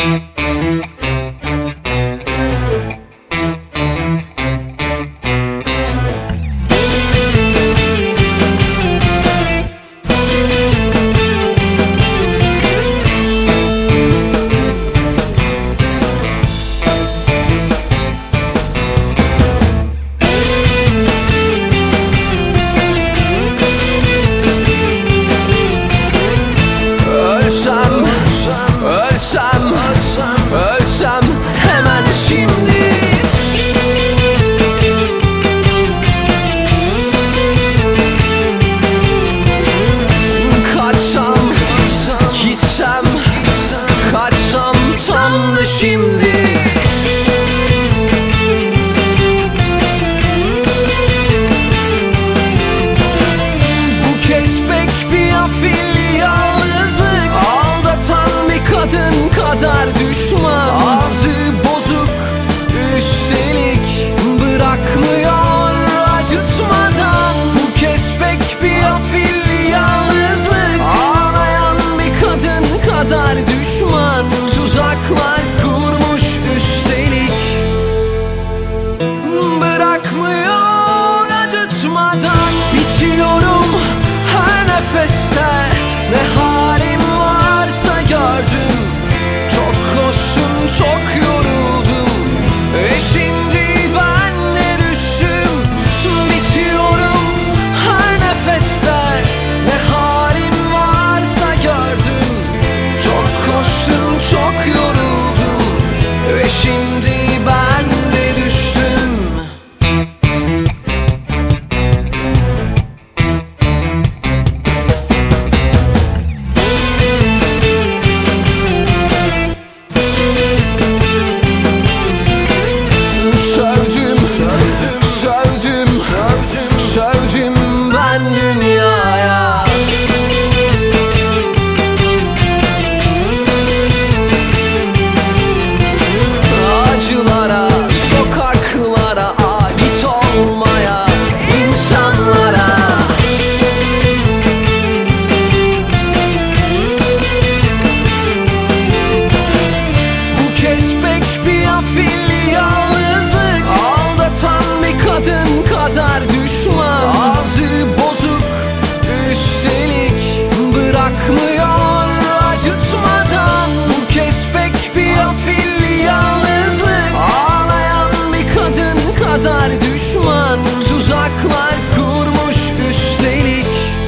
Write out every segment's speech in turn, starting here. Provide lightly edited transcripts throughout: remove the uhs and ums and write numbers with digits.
Ölsem hemen şimdi. Kaçsam, gitsem, kaçsam tam da şimdi. Bu kez pek bir afil yalnızlık, aldatan bir kadın kadar düşman. Ağzı bozuk üstelik, bırakmıyor acıtmadan. Bu kez pek bir afil yalnızlık, ağlayan bir kadın kadar düşman. Tuzaklar kurmuş üstelik, bırakmıyor acıtmadan. Bitiyorum her nefeste, ne halim varsa gördüm. Çok koştum, çok yoruldum, şimdi ben de düştüm. Bitiyorum her nefeste, ne halim varsa gördüm. Çok koştum, çok yoruldum, şimdi ben de düştüm. Sövdüm ben dünyaya. Acılara, sokaklara, ait olmaya, insanlara. Bu kez pek bir afil yalnızlık, aldatan bir kadın kadar düşman. Ağzı bozuk üstelik, bırakmıyor acıtmadan. Bu kez pek bir afil yalnızlık, ağlayan bir kadın kadar düşman. Tuzaklar kurmuş üstelik,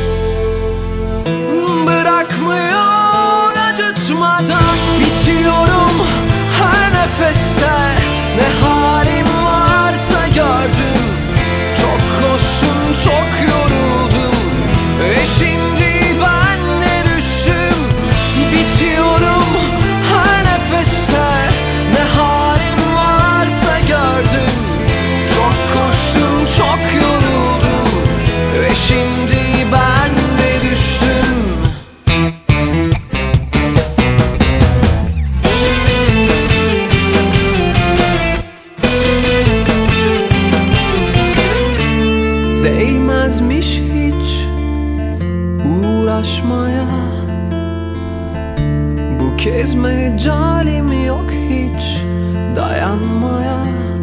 bırakmıyor acıtmadan. Bitiyorum her nefeste, ne halim varsa gördüm. Çok koştum, çok yoruldum, şimdi ben de düştüm. Bitiyorum her nefeste, ne halim varsa gördüm. Çok koştum, çok yoruldum, şimdi ben de düştüm. Değmezmiş hiç uğraşmaya, bu kez mecalim yok hiç dayanmaya,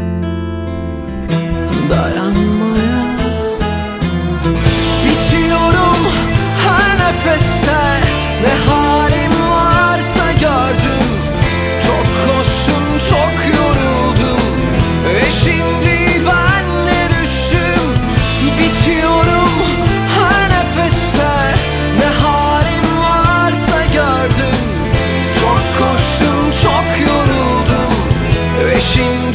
dayanmaya. Bitiyorum her nefeste, ne halim varsa gördüm. Çok koştum, çok yoruldum, şimdi ben de düştüm. Bitiyorum her nefeste, ne halim varsa gördüm. Çok koştum, çok yoruldum, şimdi